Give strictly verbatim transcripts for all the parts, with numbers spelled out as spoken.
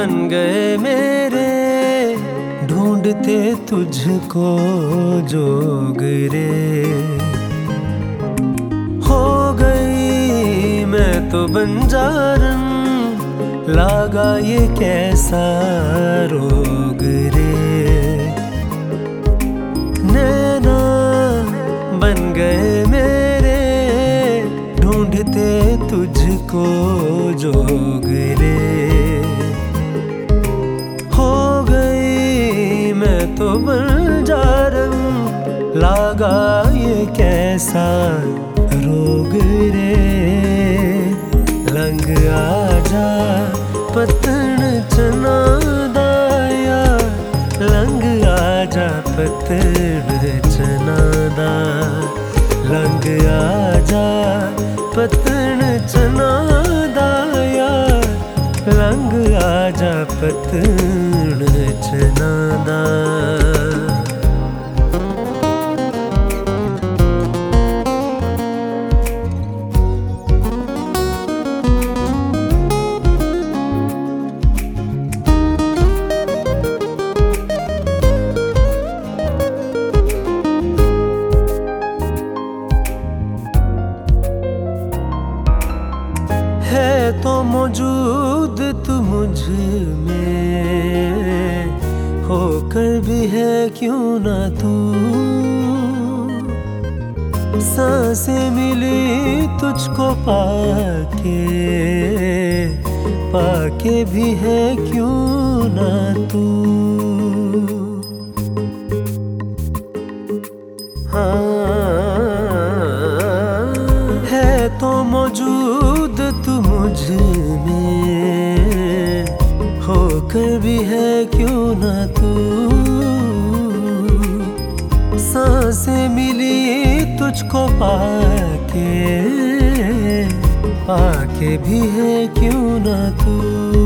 बन गए मेरे, ढूंढते तुझको जोगरे। हो गई मैं तो बंजारन, लागा ये कैसा रोग रे। नैना बन गए मेरे, ढूंढते तुझको जोग रे। हो गई मैं तो बंजारन, लागा ये कैसा रोग रे। लंग आजा पतन चना दाया, लंग आजा पतन चना दा। लंग आजा पतन चना दाया, लंग आजा पतन चना दा। है तो मौजूद तू मुझ में, होकर भी है क्यों ना तू। सांसें मिली तुझको पाके, पाके भी है क्यों ना तू। हाँ है तो मौजूद तू मुझ में, होकर भी है क्यों ना तू। सांसें मिली तुझको पाके, पाके भी है क्यों ना तू।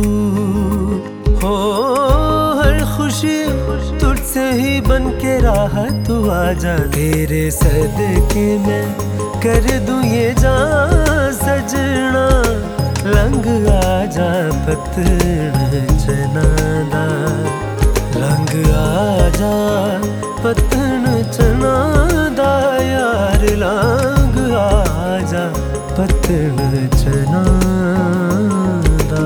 हो हर खुशी तुझसे ही बन के राह, तू आजा तेरे सदके में कर दूं ये जान सजना। लंग आजा पतन चना दा, लंग आजा पतन चना दा यार। लंग आजा पतन चना दा।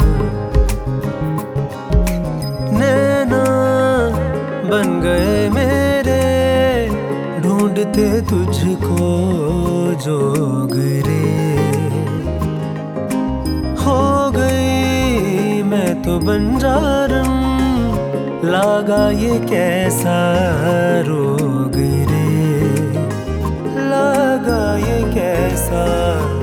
नैना बन गए मेरे, ढूंढते तुझको जोग रे। हो गई मैं तो बंजारन, लागा ये कैसा रोग रे। लागा ये कैसा